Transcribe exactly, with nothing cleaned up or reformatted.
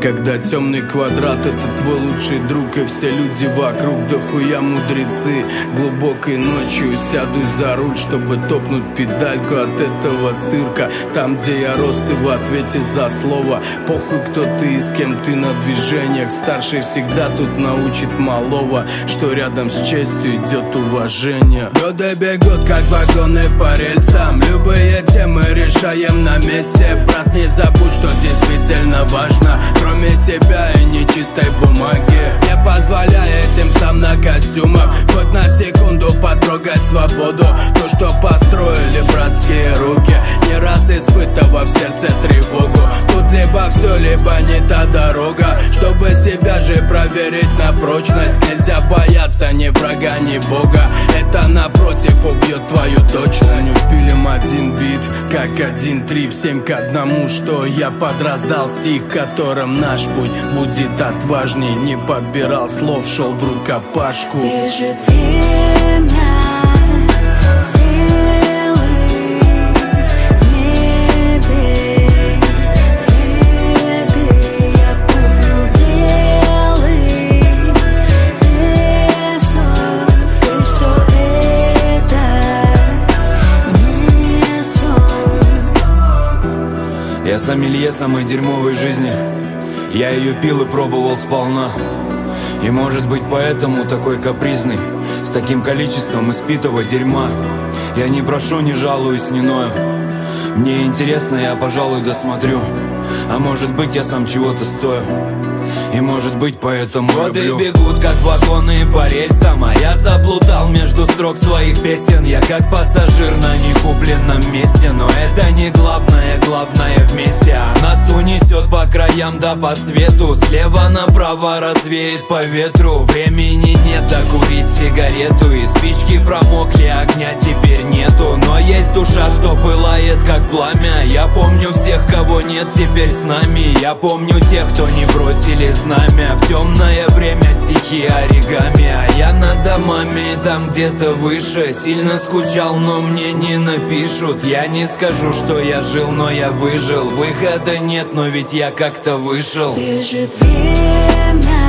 Когда темный квадрат — это твой лучший друг, и все люди вокруг дохуя мудрецы. Глубокой ночью сядусь за руль, чтобы топнуть педальку от этого цирка. Там, где я рос, ты в ответе за слово. Похуй, кто ты и с кем ты на движениях. Старший всегда тут научит малого, что рядом с честью идет уважение. Годы бегут, как вагоны по рельсам. Любые темы решаем на месте. Брат, не забудь, что действительно важно, кроме себя и нечистой бумаги. Не позволяй этим сам на костюмах хоть на секунду потрогать свободу. То, что построили братские руки, не раз испытывав в сердце тревогу. Тут либо все, либо не та дорога. Чтобы себя же проверить на прочность, нельзя бояться ни врага, ни бога. Это напротив убьет твою точность. Пилим один бит, как один трип, семь к одному, что я подраздал стих, в котором наш путь будет отважней. Не подбирал слов, шел в рукопашку. Бежит время, стрелы в небе, следы, я помню белый песок, и все это не сон. Я сомелье самой дерьмовой жизни. Я ее пил и пробовал сполна. И может быть поэтому такой капризный, с таким количеством испитого дерьма. Я не прошу, не жалуюсь, не ною. Мне интересно, я, пожалуй, досмотрю. А может быть, я сам чего-то стою. И может быть поэтому годы люблю. Бегут, как вагоны по рельсам, а я заплутал между строк своих песен. Я как пассажир на некупленном месте. Но это не главное, главное вместе. А нас унесет по краям да по свету. Слева направо развеет по ветру. Времени нет докурить сигарету. И спички промокли, огня теперь нету. Но есть душа, что пылает как пламя. Я помню всех, кого нет теперь с нами. Я помню тех, кто не бросили знамя. В темное время стихи оригами. А я над домами там где-то выше. Сильно скучал, но мне не напишут. Я не скажу, что я жил, но я выжил. Выхода нет, но ведь я как-то вышел. Бежит время.